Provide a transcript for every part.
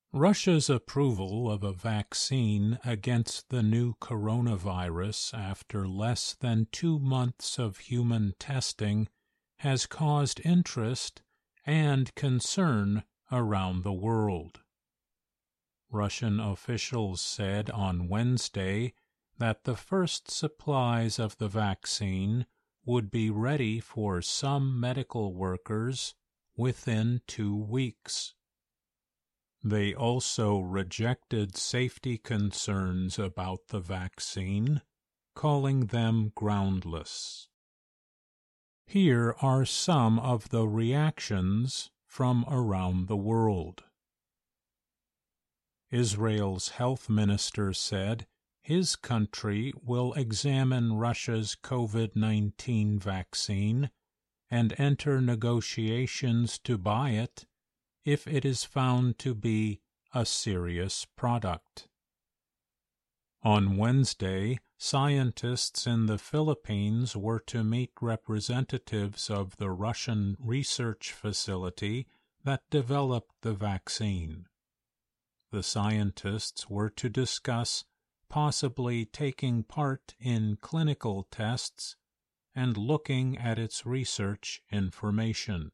Russia's approval of a vaccine against the new coronavirus after less than 2 months of human testing has caused interest and concern around the world. Russian officials said on Wednesday that the first supplies of the vaccine would be ready for some medical workers within 2 weeks. They also rejected safety concerns about the vaccine, calling them groundless. Here are some of the reactions from around the world. Israel's health minister said his country will examine Russia's COVID-19 vaccine and enter negotiations to buy it if it is found to be a serious product. On Wednesday, scientists in the Philippines were to meet representatives of the Russian research facility that developed the vaccine. The scientists were to discuss possibly taking part in clinical tests and looking at its research information.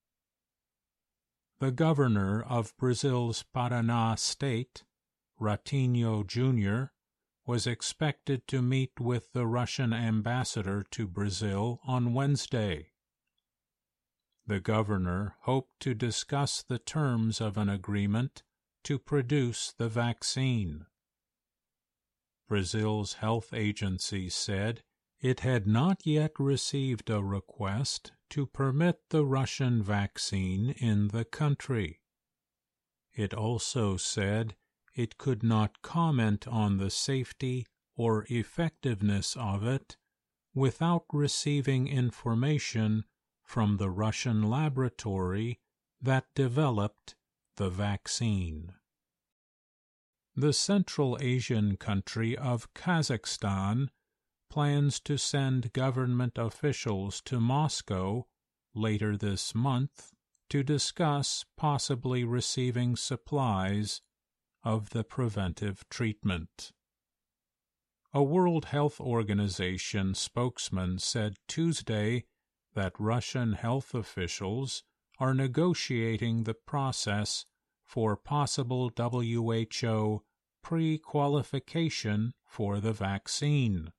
The governor of Brazil's Paraná state, Ratinho Jr., was expected to meet with the Russian ambassador to Brazil on Wednesday. The governor hoped to discuss the terms of an agreement to produce the vaccine. Brazil's health agency said it had not yet received a request to permit the Russian vaccine in the country. It also said it could not comment on the safety or effectiveness of it without receiving information from the Russian laboratory that developed the vaccine. The Central Asian country of Kazakhstan plans to send government officials to Moscow later this month to discuss possibly receiving supplies of the preventive treatment. A World Health Organization spokesman said Tuesday that Russian health officials are negotiating the process for possible WHO pre-qualification for the vaccine.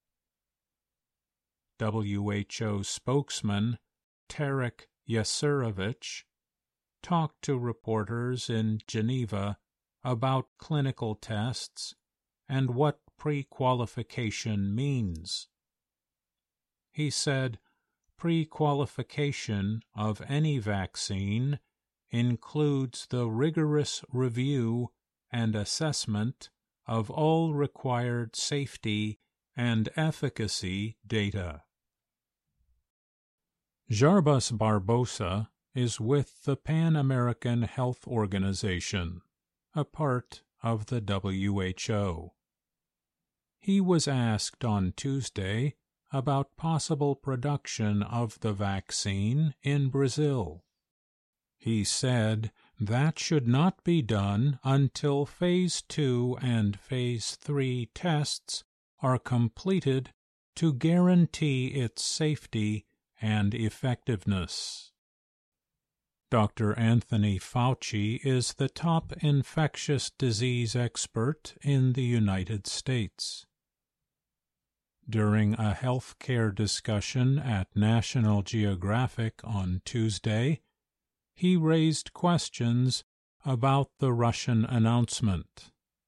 WHO spokesman Tarik Yasurovich talked to reporters in Geneva about clinical tests and what pre-qualification means. He said pre-qualification of any vaccine includes the rigorous review and assessment of all required safety and efficacy data. Jarbas Barbosa is with the Pan American Health Organization, a part of the WHO. He was asked on Tuesday about possible production of the vaccine in Brazil. He said that should not be done until Phase 2 and Phase 3 tests are completed to guarantee its safety and effectiveness. Dr. Anthony Fauci is the top infectious disease expert in the United States. During a health care discussion at National Geographic on Tuesday, he raised questions about the Russian announcement.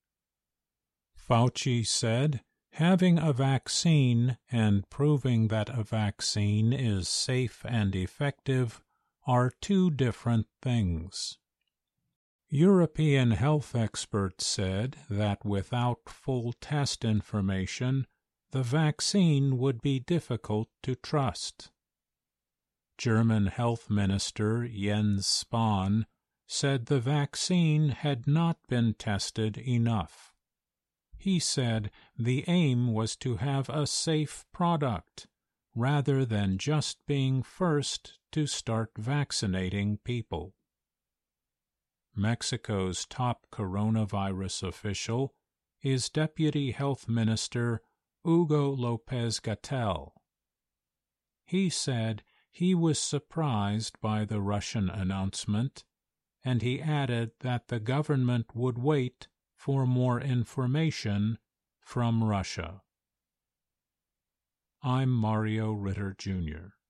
Fauci said, having a vaccine and proving that a vaccine is safe and effective are two different things. European health experts said that without full test information, the vaccine would be difficult to trust. German Health Minister Jens Spahn said the vaccine had not been tested enough. He said the aim was to have a safe product, rather than just being first to start vaccinating people. Mexico's top coronavirus official is Deputy Health Minister Hugo López-Gatell. He said he was surprised by the Russian announcement, and he added that the government would wait for more information from Russia. I'm Mario Ritter, Jr.